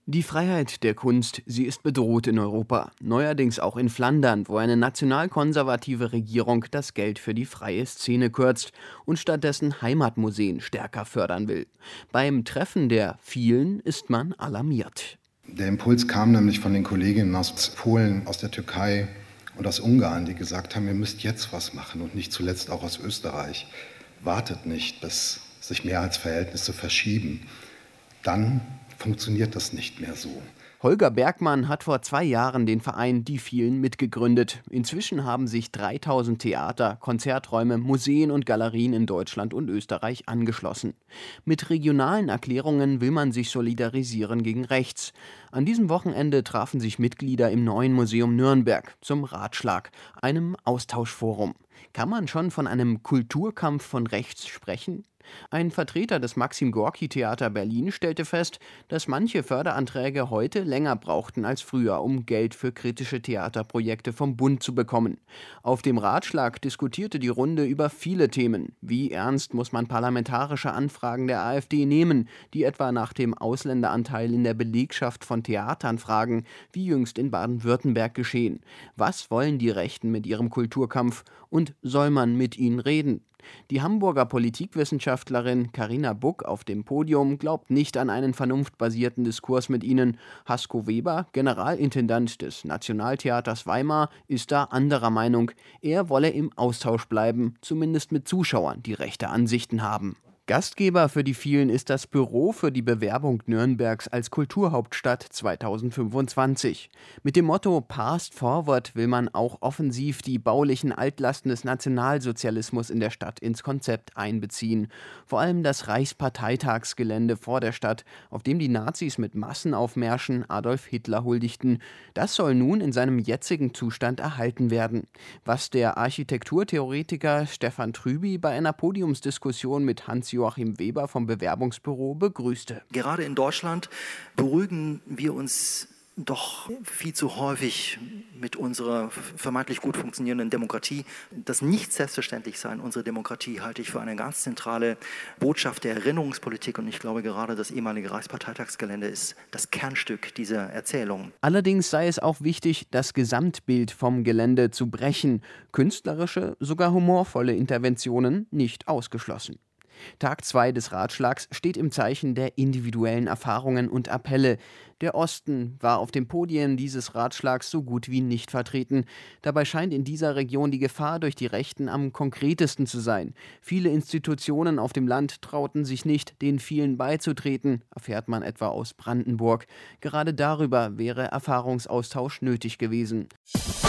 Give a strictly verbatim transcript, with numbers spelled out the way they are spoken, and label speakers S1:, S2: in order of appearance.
S1: Die Freiheit der Kunst, sie ist bedroht in Europa. Neuerdings auch in Flandern, wo eine nationalkonservative Regierung das Geld für die freie Szene kürzt und stattdessen Heimatmuseen stärker fördern will. Beim Treffen der vielen ist man alarmiert.
S2: Der Impuls kam nämlich von den Kolleginnen aus Polen, aus der Türkei und aus Ungarn, die gesagt haben, ihr müsst jetzt was machen, und nicht zuletzt auch aus Österreich. Wartet nicht, bis sich Mehrheitsverhältnisse verschieben. Dann funktioniert das nicht mehr so.
S1: Holger Bergmann hat vor zwei Jahren den Verein Die Vielen mitgegründet. Inzwischen haben sich dreitausend Theater, Konzerträume, Museen und Galerien in Deutschland und Österreich angeschlossen. Mit regionalen Erklärungen will man sich solidarisieren gegen rechts. An diesem Wochenende trafen sich Mitglieder im Neuen Museum Nürnberg zum Ratschlag, einem Austauschforum. Kann man schon von einem Kulturkampf von rechts sprechen? Ein Vertreter des Maxim-Gorki-Theater Berlin stellte fest, dass manche Förderanträge heute länger brauchten als früher, um Geld für kritische Theaterprojekte vom Bund zu bekommen. Auf dem Ratschlag diskutierte die Runde über viele Themen. Wie ernst muss man parlamentarische Anfragen der AfD nehmen, die etwa nach dem Ausländeranteil in der Belegschaft von Theatern fragen, wie jüngst in Baden-Württemberg geschehen? Was wollen die Rechten mit ihrem Kulturkampf und soll man mit ihnen reden? Die Hamburger Politikwissenschaftlerin Carina Buck auf dem Podium glaubt nicht an einen vernunftbasierten Diskurs mit ihnen. Hasko Weber, Generalintendant des Nationaltheaters Weimar, ist da anderer Meinung. Er wolle im Austausch bleiben, zumindest mit Zuschauern, die rechte Ansichten haben. Gastgeber für die vielen ist das Büro für die Bewerbung Nürnbergs als Kulturhauptstadt zweitausendfünfundzwanzig. Mit dem Motto Past Forward will man auch offensiv die baulichen Altlasten des Nationalsozialismus in der Stadt ins Konzept einbeziehen. Vor allem das Reichsparteitagsgelände vor der Stadt, auf dem die Nazis mit Massenaufmärschen Adolf Hitler huldigten. Das soll nun in seinem jetzigen Zustand erhalten werden. Was der Architekturtheoretiker Stefan Trüby bei einer Podiumsdiskussion mit Hans Joachim Weber vom Bewerbungsbüro begrüßte.
S3: Gerade in Deutschland beruhigen wir uns doch viel zu häufig mit unserer vermeintlich gut funktionierenden Demokratie. Das Nicht-Selbstverständlich-Sein unserer Demokratie halte ich für eine ganz zentrale Botschaft der Erinnerungspolitik, und ich glaube, gerade das ehemalige Reichsparteitagsgelände ist das Kernstück dieser Erzählung.
S1: Allerdings sei es auch wichtig, das Gesamtbild vom Gelände zu brechen. Künstlerische, sogar humorvolle Interventionen nicht ausgeschlossen. Tag zwei des Ratschlags steht im Zeichen der individuellen Erfahrungen und Appelle. Der Osten war auf den Podien dieses Ratschlags so gut wie nicht vertreten. Dabei scheint in dieser Region die Gefahr durch die Rechten am konkretesten zu sein. Viele Institutionen auf dem Land trauten sich nicht, den vielen beizutreten, erfährt man etwa aus Brandenburg. Gerade darüber wäre Erfahrungsaustausch nötig gewesen.